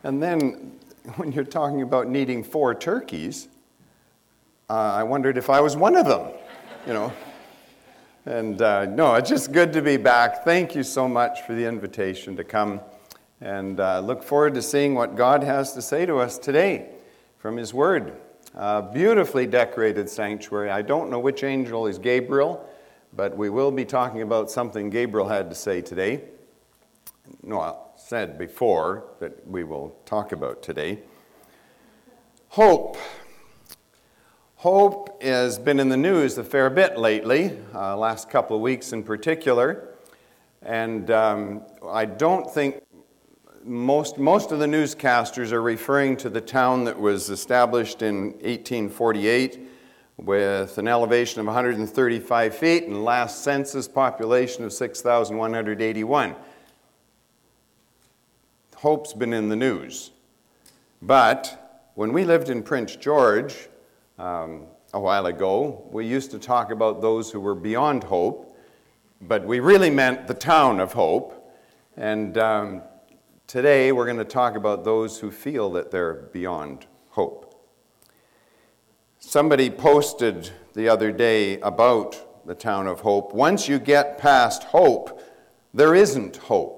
And then when you're talking about needing 4 turkeys, I wondered if I was one of them, you know. And no, it's just good to be back. Thank you so much for the invitation to come. And look forward to seeing what God has to say to us today from His Word. Beautifully decorated sanctuary. I don't know which angel is Gabriel, but we will be talking about something Gabriel had to say today. No, I said before that we will talk about today. Hope. Hope has been in the news a fair bit lately, last couple of weeks in particular. And I don't think most of the newscasters are referring to the town that was established in 1848 with an elevation of 135 feet and last census population of 6,181. Hope's been in the news. But when we lived in Prince George a while ago, we used to talk about those who were beyond hope, but we really meant the town of Hope. And today we're going to talk about those who feel that they're beyond hope. Somebody posted the other day about the town of Hope. Once you get past hope, there isn't hope.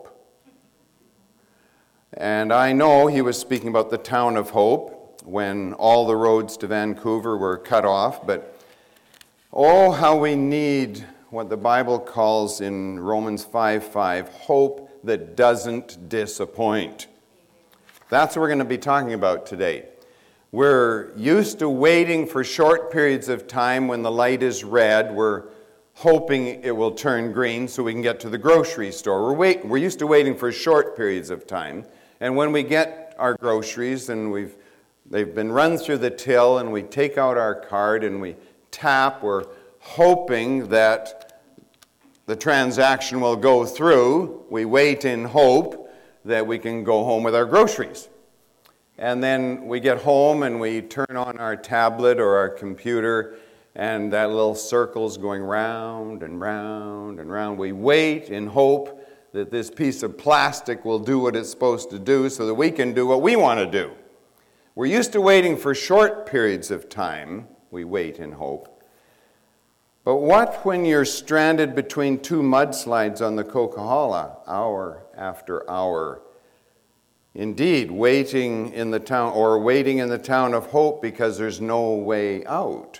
And I know he was speaking about the town of Hope when all the roads to Vancouver were cut off, but oh, how we need what the Bible calls in Romans 5:5, hope that doesn't disappoint. That's what we're going to be talking about today. We're used to waiting for short periods of time when the light is red. We're hoping it will turn green so we can get to the grocery store. We're used to waiting for short periods of time. And when we get our groceries and they've been run through the till and we take out our card and we tap, we're hoping that the transaction will go through. We wait in hope that we can go home with our groceries. And then we get home and we turn on our tablet or our computer and that little circle's going round and round and round. We wait in hope that this piece of plastic will do what it's supposed to do so that we can do what we want to do. We're used to waiting for short periods of time. We wait in hope. But what when you're stranded between 2 mudslides on the Coquihalla, hour after hour? Indeed, waiting in the town of Hope because there's no way out.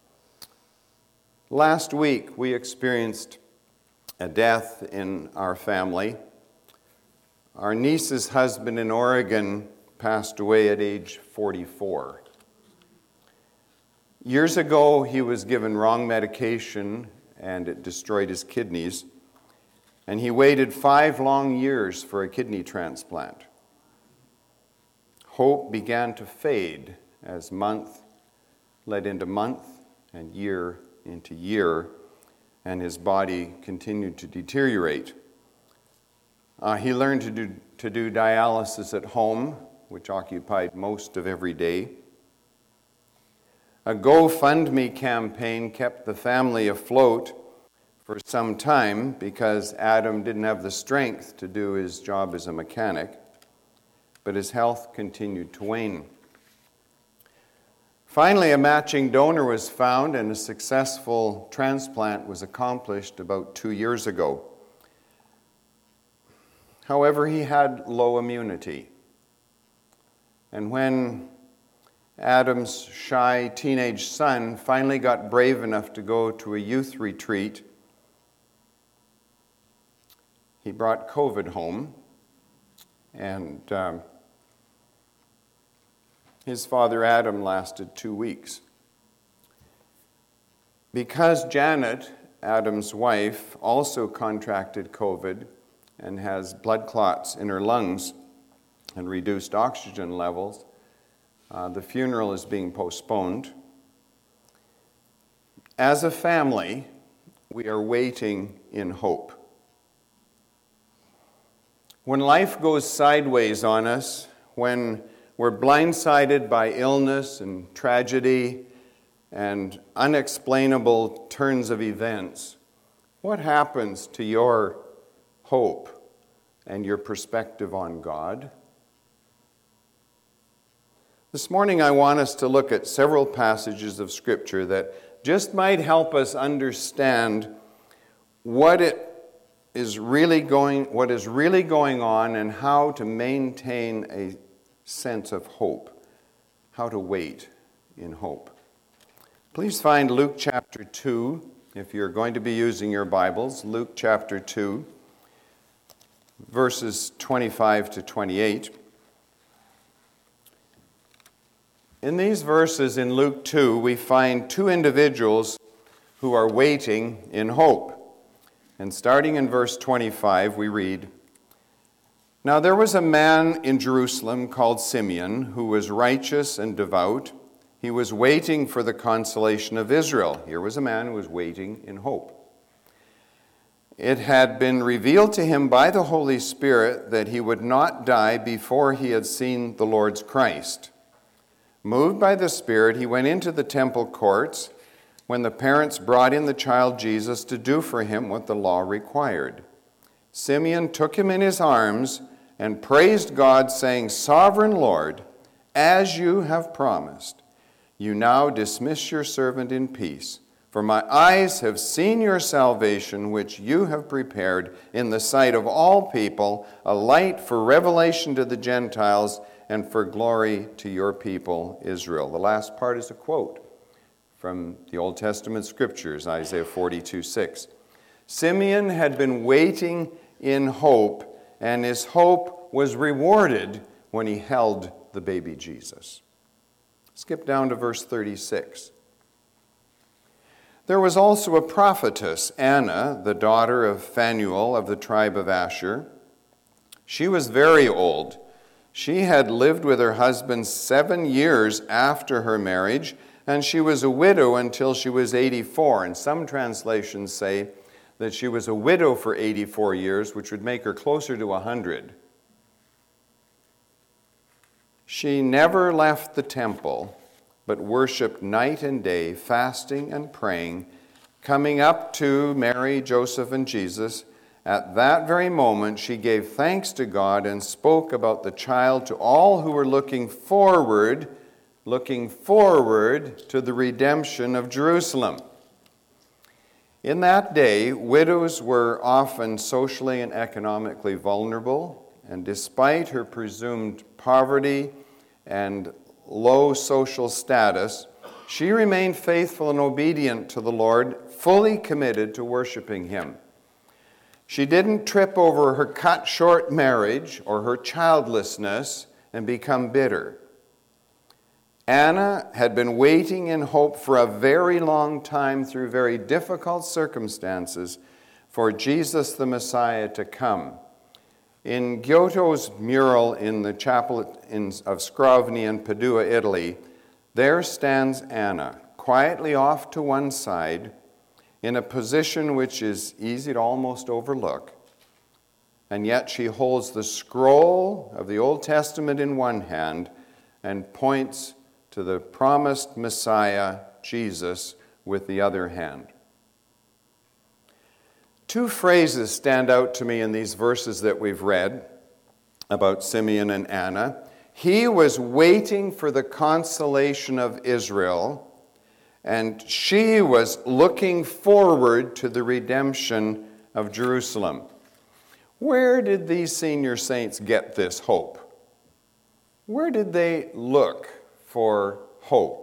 Last week, we experienced a death in our family. Our niece's husband in Oregon passed away at age 44. Years ago, he was given wrong medication and it destroyed his kidneys. And he waited 5 long years for a kidney transplant. Hope began to fade as month led into month and year into year, and his body continued to deteriorate. He learned to do dialysis at home, which occupied most of every day. A GoFundMe campaign kept the family afloat for some time because Adam didn't have the strength to do his job as a mechanic, but his health continued to wane. Finally, a matching donor was found and a successful transplant was accomplished about 2 years ago. However, he had low immunity. And when Adam's shy teenage son finally got brave enough to go to a youth retreat, he brought COVID home, and his father Adam lasted 2 weeks. Because Janet, Adam's wife, also contracted COVID and has blood clots in her lungs and reduced oxygen levels, the funeral is being postponed. As a family, we are waiting in hope. When life goes sideways on us, when we're blindsided by illness and tragedy and unexplainable turns of events, what happens to your hope and your perspective on God? This morning I want us to look at several passages of Scripture that just might help us understand what is really going on and how to maintain a sense of hope, how to wait in hope. Please find Luke chapter 2, if you're going to be using your Bibles, Luke chapter 2, verses 25 to 28. In these verses in Luke 2, we find two individuals who are waiting in hope. And starting in verse 25, we read, "Now there was a man in Jerusalem called Simeon, who was righteous and devout. He was waiting for the consolation of Israel." Here was a man who was waiting in hope. "It had been revealed to him by the Holy Spirit that he would not die before he had seen the Lord's Christ. Moved by the Spirit, he went into the temple courts when the parents brought in the child Jesus to do for him what the law required. Simeon took him in his arms and praised God, saying, 'Sovereign Lord, as you have promised, you now dismiss your servant in peace. For my eyes have seen your salvation, which you have prepared in the sight of all people, a light for revelation to the Gentiles and for glory to your people, Israel.'" The last part is a quote from the Old Testament scriptures, Isaiah 42:6. Simeon had been waiting in hope, and his hope was rewarded when he held the baby Jesus. Skip down to verse 36. "There was also a prophetess, Anna, the daughter of Phanuel of the tribe of Asher. She was very old. She had lived with her husband 7 years after her marriage, and she was a widow until she was 84. And some translations say that she was a widow for 84 years, which would make her closer to 100. She never left the temple, but worshiped night and day, fasting and praying, coming up to Mary, Joseph, and Jesus. At that very moment, she gave thanks to God and spoke about the child to all who were looking forward to the redemption of Jerusalem." In that day, widows were often socially and economically vulnerable, and despite her presumed poverty and low social status, she remained faithful and obedient to the Lord, fully committed to worshiping Him. She didn't trip over her cut-short marriage or her childlessness and become bitter. Anna had been waiting in hope for a very long time through very difficult circumstances for Jesus the Messiah to come. In Giotto's mural in the chapel of Scrovegni in Padua, Italy, there stands Anna, quietly off to one side, in a position which is easy to almost overlook. And yet she holds the scroll of the Old Testament in one hand and points to the promised Messiah, Jesus, with the other hand. Two phrases stand out to me in these verses that we've read about Simeon and Anna. He was waiting for the consolation of Israel, and she was looking forward to the redemption of Jerusalem. Where did these senior saints get this hope? Where did they look for hope?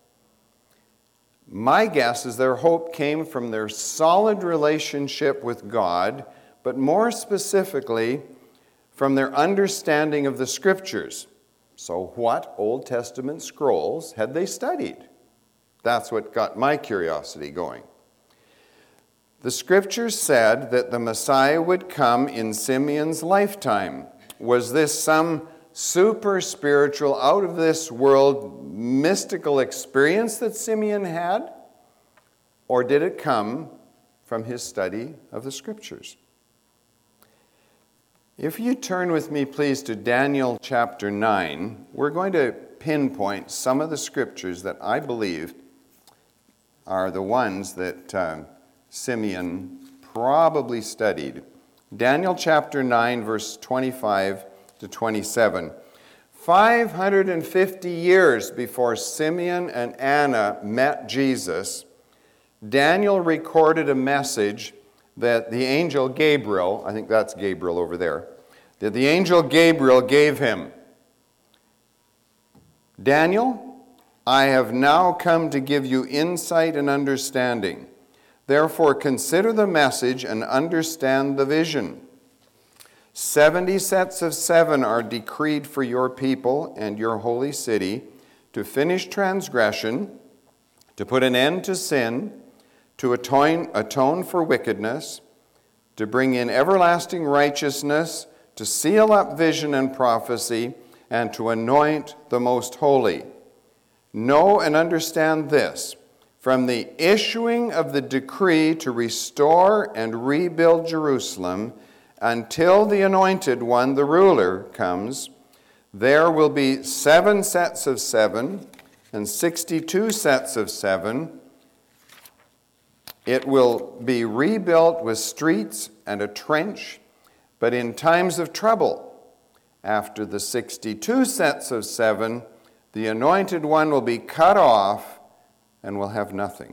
My guess is their hope came from their solid relationship with God, but more specifically, from their understanding of the Scriptures. So what Old Testament scrolls had they studied? That's what got my curiosity going. The Scriptures said that the Messiah would come in Simeon's lifetime. Was this some super spiritual, out of this world, mystical experience that Simeon had? Or did it come from his study of the Scriptures? If you turn with me, please, to Daniel chapter 9, we're going to pinpoint some of the Scriptures that I believe are the ones that Simeon probably studied. Daniel chapter 9, verse 25 to 27. 550 years before Simeon and Anna met Jesus, Daniel recorded a message that the angel Gabriel, I think that's Gabriel over there, that the angel Gabriel gave him. Daniel, I have now come to give you insight and understanding. Therefore, consider the message and understand the vision. 70 sets of 7 are decreed for your people and your holy city to finish transgression, to put an end to sin, to atone for wickedness, to bring in everlasting righteousness, to seal up vision and prophecy, and to anoint the most holy. Know and understand this. From the issuing of the decree to restore and rebuild Jerusalem until the Anointed One, the ruler, comes, there will be 7 sets of 7 and 62 sets of 7. It will be rebuilt with streets and a trench, but in times of trouble, after the 62 sets of 7, the Anointed One will be cut off and will have nothing.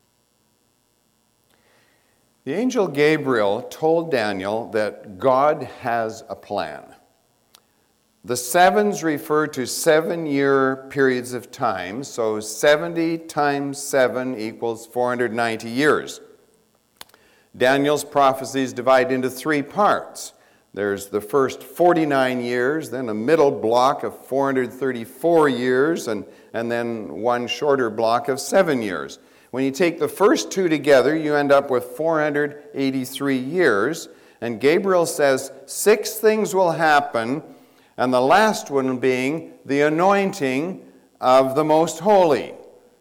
The angel Gabriel told Daniel that God has a plan. The 7s refer to 7-year periods of time, so 70 times 7 equals 490 years. Daniel's prophecies divide into 3 parts. There's the first 49 years, then a middle block of 434 years, and then one shorter block of 7 years. When you take the first 2 together, you end up with 483 years. And Gabriel says 6 things will happen, and the last one being the anointing of the Most Holy.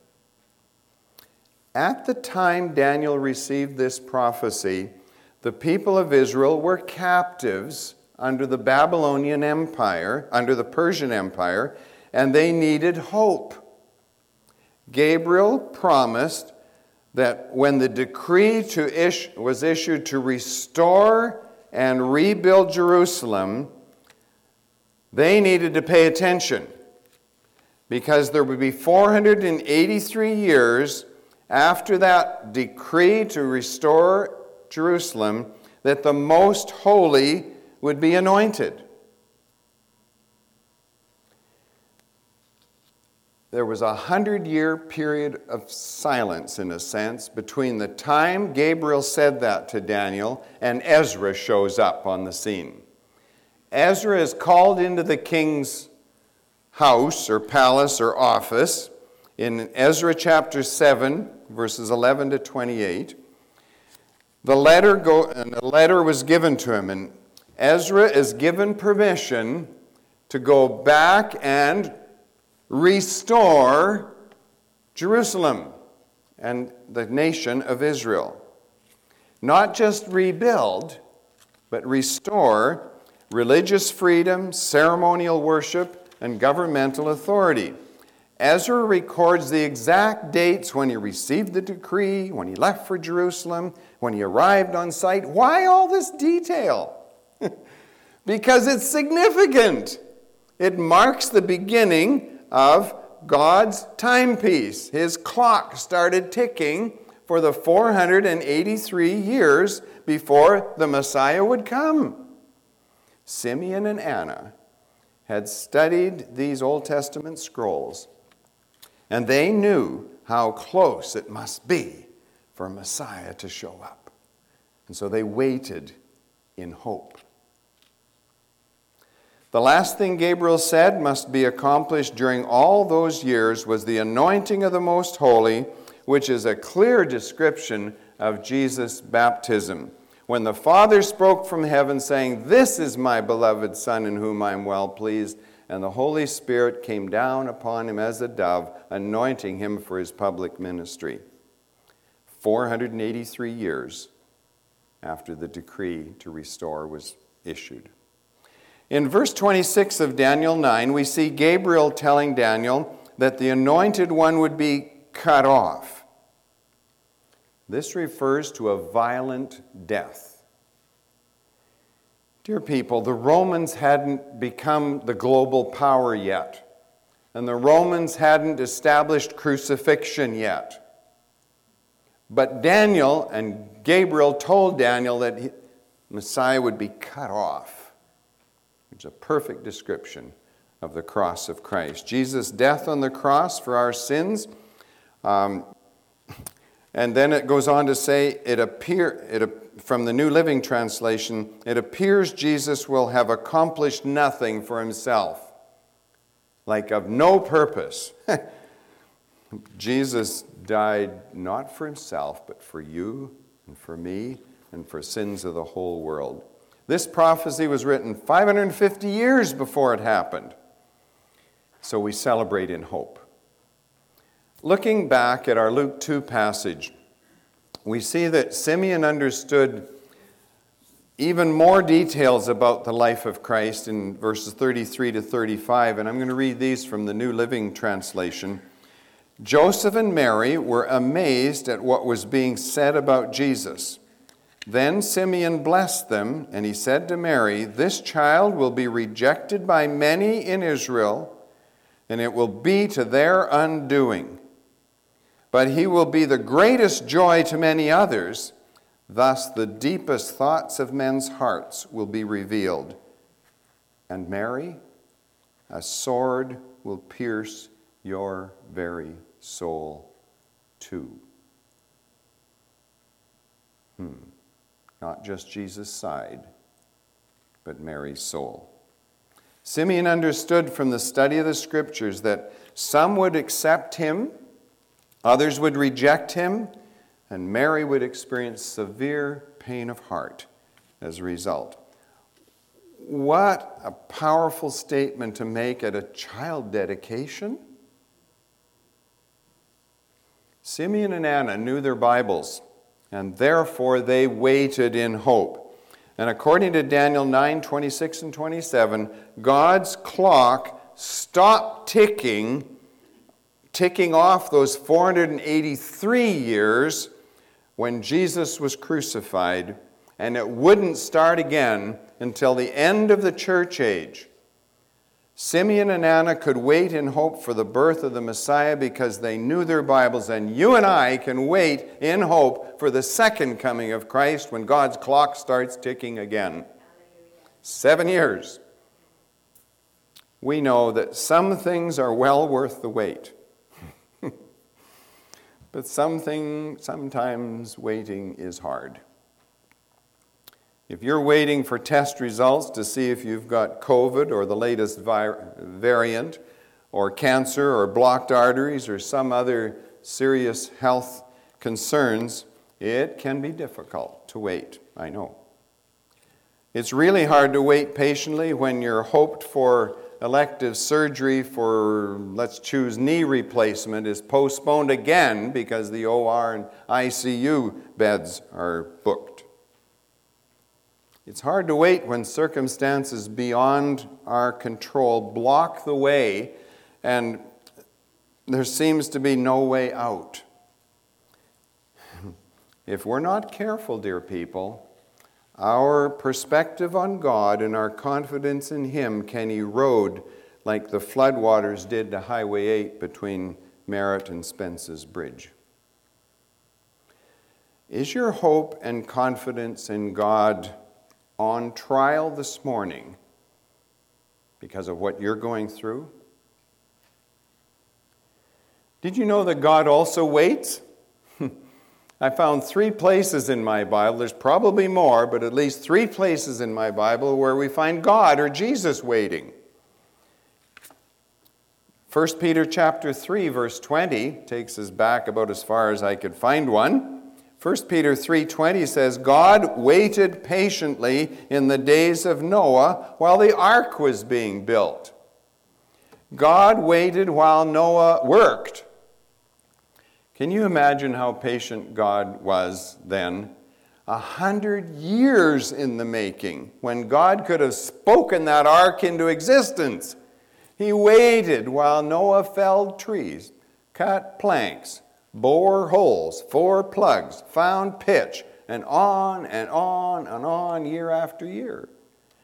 At the time Daniel received this prophecy, the people of Israel were captives under the Babylonian Empire, under the Persian Empire, and they needed hope. Gabriel promised that when the decree was issued to restore and rebuild Jerusalem, they needed to pay attention because there would be 483 years after that decree to restore Jerusalem that the Most Holy would be anointed. There was a 100-year period of silence, in a sense, between the time Gabriel said that to Daniel and Ezra shows up on the scene. Ezra is called into the king's house or palace or office in Ezra chapter 7, verses 11 to 28. The letter was given to him, and Ezra is given permission to go back and restore Jerusalem and the nation of Israel. Not just rebuild, but restore religious freedom, ceremonial worship, and governmental authority. Ezra records the exact dates when he received the decree, when he left for Jerusalem, when he arrived on site. Why all this detail? Because it's significant. It marks the beginning of God's timepiece. His clock started ticking for the 483 years before the Messiah would come. Simeon and Anna had studied these Old Testament scrolls, and they knew how close it must be for Messiah to show up. And so they waited in hope. The last thing Gabriel said must be accomplished during all those years was the anointing of the Most Holy, which is a clear description of Jesus' baptism. When the Father spoke from heaven saying, "This is my beloved Son in whom I am well pleased," and the Holy Spirit came down upon him as a dove, anointing him for his public ministry. 483 years after the decree to restore was issued. In verse 26 of Daniel 9, we see Gabriel telling Daniel that the Anointed One would be cut off. This refers to a violent death. Dear people, the Romans hadn't become the global power yet, and the Romans hadn't established crucifixion yet. But Daniel and Gabriel told Daniel that Messiah would be cut off. It's a perfect description of the cross of Christ. Jesus' death on the cross for our sins. And then it goes on to say, from the New Living Translation, it appears Jesus will have accomplished nothing for himself, like of no purpose. Jesus died not for himself, but for you and for me and for sins of the whole world. This prophecy was written 550 years before it happened. So we celebrate in hope. Looking back at our Luke 2 passage, we see that Simeon understood even more details about the life of Christ in verses 33 to 35, and I'm going to read these from the New Living Translation. Joseph and Mary were amazed at what was being said about Jesus. Then Simeon blessed them, and he said to Mary, "This child will be rejected by many in Israel, and it will be to their undoing. But he will be the greatest joy to many others. Thus the deepest thoughts of men's hearts will be revealed. And Mary, a sword will pierce your very soul too." Not just Jesus' side, but Mary's soul. Simeon understood from the study of the Scriptures that some would accept him, others would reject him, and Mary would experience severe pain of heart as a result. What a powerful statement to make at a child dedication. Simeon and Anna knew their Bibles, and therefore they waited in hope. And according to Daniel 9:26 and 27, God's clock stopped ticking off those 483 years when Jesus was crucified, and it wouldn't start again until the end of the church age. Simeon and Anna could wait in hope for the birth of the Messiah because they knew their Bibles, and you and I can wait in hope for the second coming of Christ when God's clock starts ticking again. 7 years. We know that some things are well worth the wait. But sometimes waiting is hard. If you're waiting for test results to see if you've got COVID or the latest variant, or cancer or blocked arteries or some other serious health concerns, it can be difficult to wait, I know. It's really hard to wait patiently when you're hoped for elective surgery for, let's choose, knee replacement is postponed again because the OR and ICU beds are booked. It's hard to wait when circumstances beyond our control block the way and there seems to be no way out. If we're not careful, dear people, our perspective on God and our confidence in Him can erode like the floodwaters did to Highway 8 between Merritt and Spence's Bridge. Is your hope and confidence in God on trial this morning because of what you're going through? Did you know that God also waits? I found 3 places in my Bible, there's probably more, but at least 3 places in my Bible where we find God or Jesus waiting. 1 Peter chapter 3, verse 20 takes us back about as far as I could find one. 1 Peter 3:20 says, God waited patiently in the days of Noah while the ark was being built. God waited while Noah worked. Can you imagine how patient God was then? 100 years in the making, when God could have spoken that ark into existence. He waited while Noah felled trees, cut planks, bore holes, 4 plugs, found pitch, and on and on and on year after year.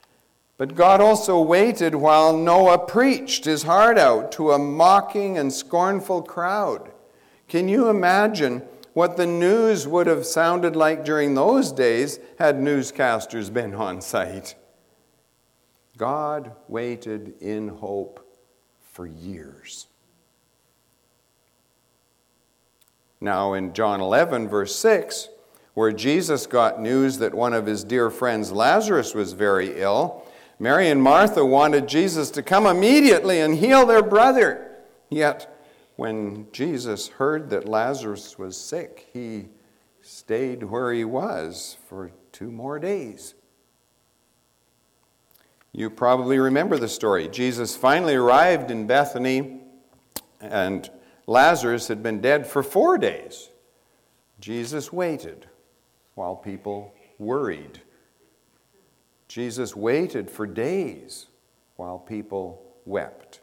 But God also waited while Noah preached his heart out to a mocking and scornful crowd. Can you imagine what the news would have sounded like during those days had newscasters been on site? God waited in hope for years. Now in John 11, verse 6, where Jesus got news that one of his dear friends, Lazarus, was very ill, Mary and Martha wanted Jesus to come immediately and heal their brother. Yet, when Jesus heard that Lazarus was sick, he stayed where he was for 2 more days. You probably remember the story. Jesus finally arrived in Bethany, and Lazarus had been dead for 4 days. Jesus waited while people worried. Jesus waited for days while people wept.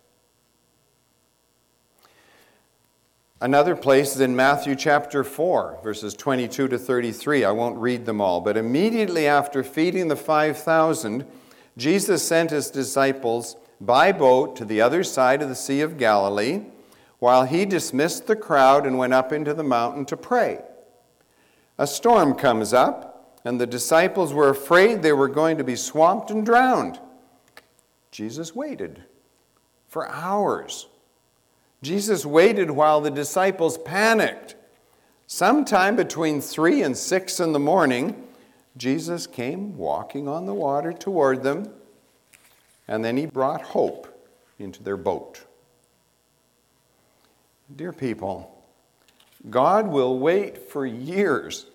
Another place is in Matthew chapter 4, verses 22 to 33. I won't read them all, but immediately after feeding the 5,000, Jesus sent his disciples by boat to the other side of the Sea of Galilee, while he dismissed the crowd and went up into the mountain to pray. A storm comes up, and the disciples were afraid they were going to be swamped and drowned. Jesus waited for hours. Jesus waited while the disciples panicked. Sometime between 3 and 6 in the morning, Jesus came walking on the water toward them, and then he brought hope into their boat. Dear people, God will wait for years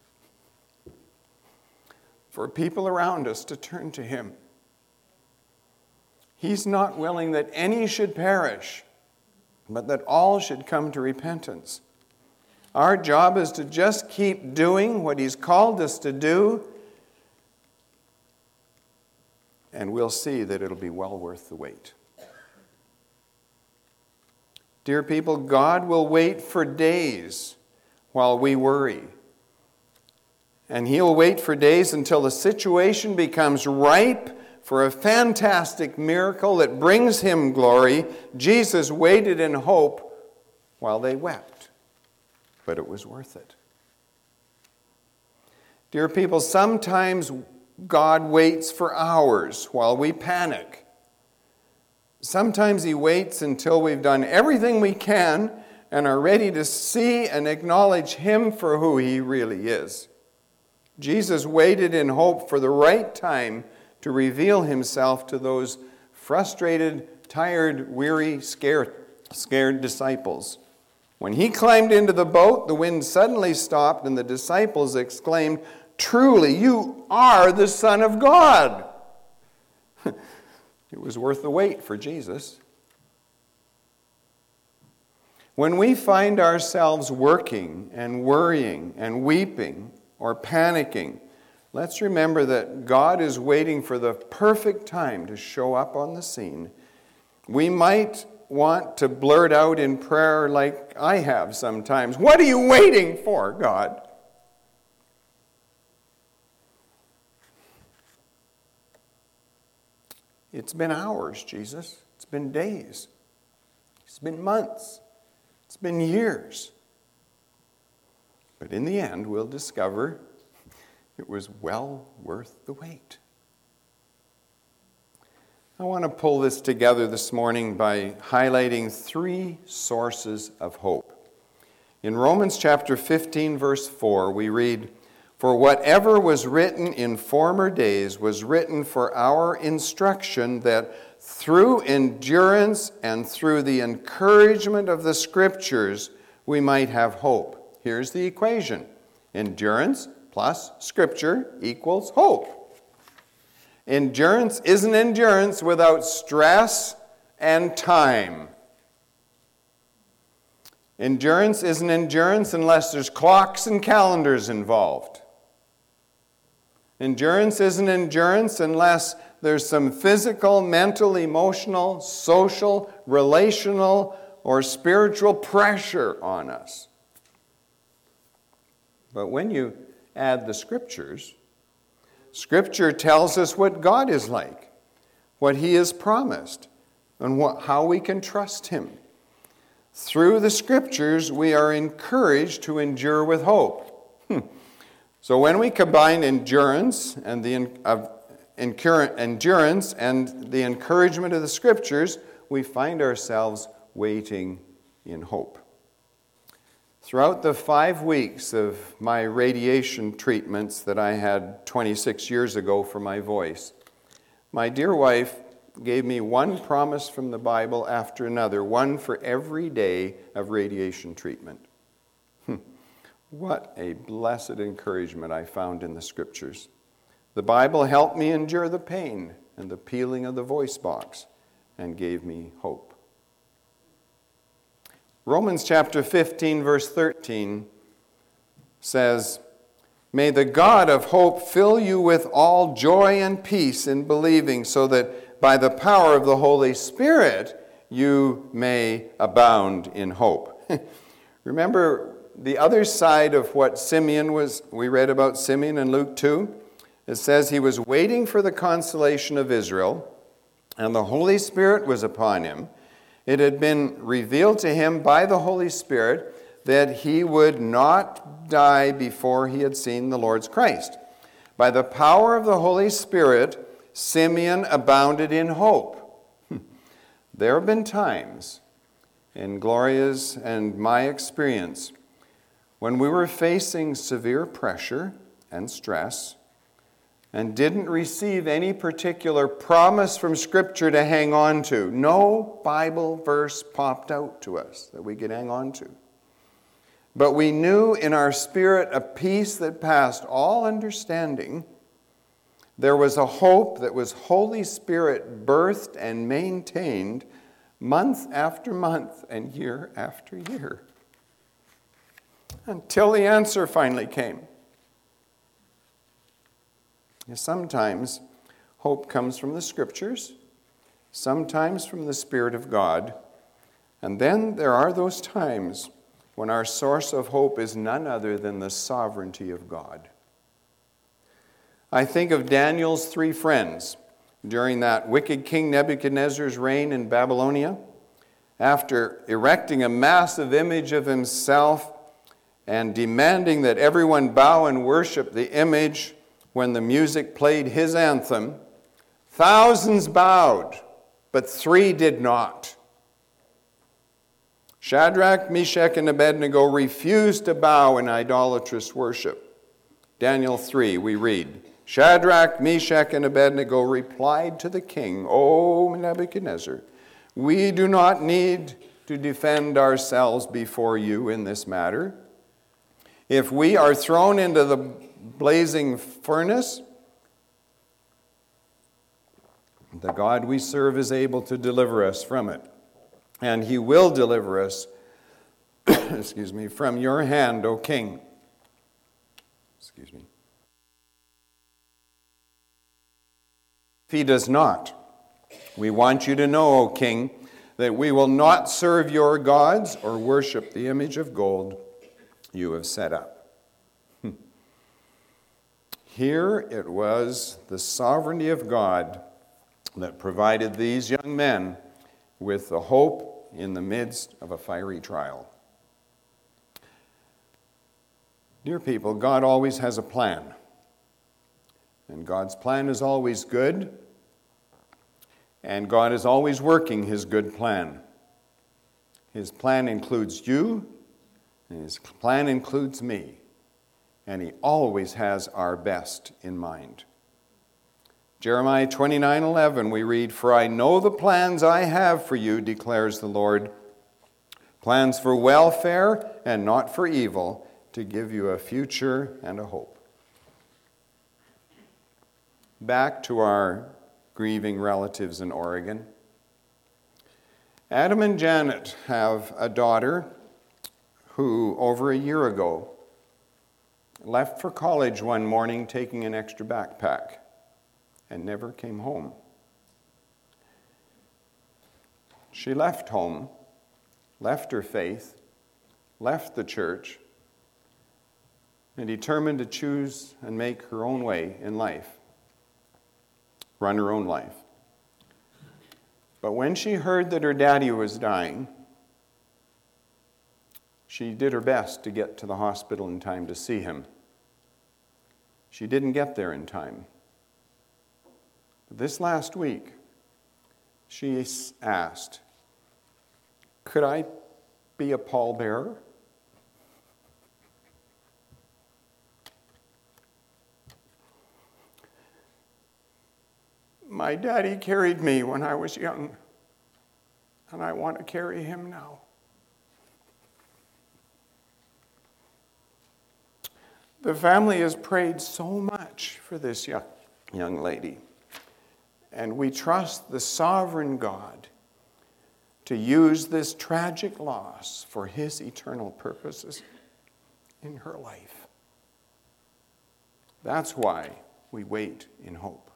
for people around us to turn to him. He's not willing that any should perish, but that all should come to repentance. Our job is to just keep doing what he's called us to do, and we'll see that it'll be well worth the wait. Dear people, God will wait for days while we worry. And he'll wait for days until the situation becomes ripe for a fantastic miracle that brings him glory. Jesus waited in hope while they wept, but it was worth it. Dear people, sometimes God waits for hours while we panic. Sometimes he waits until we've done everything we can and are ready to see and acknowledge him for who he really is. Jesus waited in hope for the right time to reveal himself to those frustrated, tired, weary, scared disciples. When he climbed into the boat, the wind suddenly stopped, and the disciples exclaimed, "Truly, you are the Son of God." It was worth the wait for Jesus. When we find ourselves working and worrying and weeping or panicking, let's remember that God is waiting for the perfect time to show up on the scene. We might want to blurt out in prayer like I have sometimes, "What are you waiting for, God?" It's been hours, Jesus. It's been days. It's been months. It's been years. But in the end, we'll discover it was well worth the wait. I want to pull this together this morning by highlighting 3 sources of hope. In Romans chapter 15, verse 4, we read, "For whatever was written in former days was written for our instruction, that through endurance and through the encouragement of the Scriptures we might have hope." Here's the equation. Endurance plus Scripture equals hope. Endurance isn't endurance without stress and time. Endurance isn't endurance unless there's clocks and calendars involved. Endurance isn't endurance unless there's some physical, mental, emotional, social, relational, or spiritual pressure on us. But when you add the Scriptures, Scripture tells us what God is like. what He has promised, and how we can trust Him. Through the Scriptures, we are encouraged to endure with hope. So when we combine endurance and the encouragement of the Scriptures, we find ourselves waiting in hope. Throughout the 5 weeks of my radiation treatments that I had 26 years ago for my voice, my dear wife gave me one promise from the Bible after another, one for every day of radiation treatment. What a blessed encouragement I found in the Scriptures. The Bible helped me endure the pain and the peeling of the voice box and gave me hope. Romans chapter 15, verse 13 says, "May the God of hope fill you with all joy and peace in believing, so that by the power of the Holy Spirit you may abound in hope." Remember the other side of what Simeon was, we read about Simeon in Luke 2. It says he was waiting for the consolation of Israel, and the Holy Spirit was upon him. It had been revealed to him by the Holy Spirit that he would not die before he had seen the Lord's Christ. By the power of the Holy Spirit, Simeon abounded in hope. There have been times in Gloria's and my experience when we were facing severe pressure and stress and didn't receive any particular promise from Scripture to hang on to. No Bible verse popped out to us that we could hang on to. But we knew in our spirit a peace that passed all understanding. There was a hope that was Holy Spirit birthed and maintained month after month and year after year, until the answer finally came. Sometimes hope comes from the Scriptures, sometimes from the Spirit of God, and then there are those times when our source of hope is none other than the sovereignty of God. I think of Daniel's 3 friends during that wicked King Nebuchadnezzar's reign in Babylonia. After erecting a massive image of himself and demanding that everyone bow and worship the image when the music played his anthem, thousands bowed, but 3 did not. Shadrach, Meshach, and Abednego refused to bow in idolatrous worship. Daniel 3, we read, "Shadrach, Meshach, and Abednego replied to the king, 'O Nebuchadnezzar, we do not need to defend ourselves before you in this matter. If we are thrown into the blazing furnace, the God we serve is able to deliver us from it. And he will deliver us from your hand, O king.'" If he does not, we want you to know, O king, that we will not serve your gods or worship the image of gold you have set up. Here it was the sovereignty of God that provided these young men with the hope in the midst of a fiery trial. Dear people, God always has a plan. And God's plan is always good. And God is always working his good plan. His plan includes you, and his plan includes me. And he always has our best in mind. Jeremiah 29:11, we read, "For I know the plans I have for you, declares the Lord, plans for welfare and not for evil, to give you a future and a hope." Back to our grieving relatives in Oregon. Adam and Janet have a daughter who, over a year ago, left for college one morning taking an extra backpack and never came home. She left home, left her faith, left the church, and determined to choose and make her own way in life, run her own life. But when she heard that her daddy was dying, she did her best to get to the hospital in time to see him. She didn't get there in time. But this last week, she asked, "Could I be a pallbearer?" My daddy carried me when I was young, and I want to carry him now. The family has prayed so much for this young lady, and we trust the sovereign God to use this tragic loss for his eternal purposes in her life. That's why we wait in hope.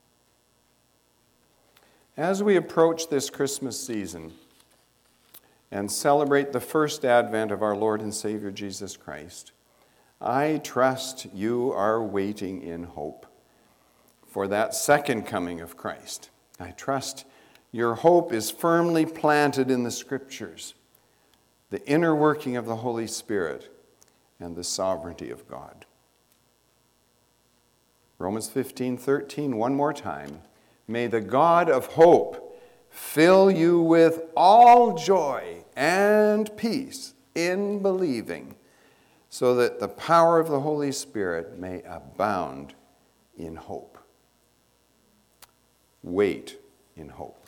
As we approach this Christmas season and celebrate the first advent of our Lord and Savior Jesus Christ, I trust you are waiting in hope for that second coming of Christ. I trust your hope is firmly planted in the Scriptures, the inner working of the Holy Spirit, and the sovereignty of God. Romans 15:13, one more time. May the God of hope fill you with all joy and peace in believing, so that the power of the Holy Spirit may abound in hope. Wait in hope.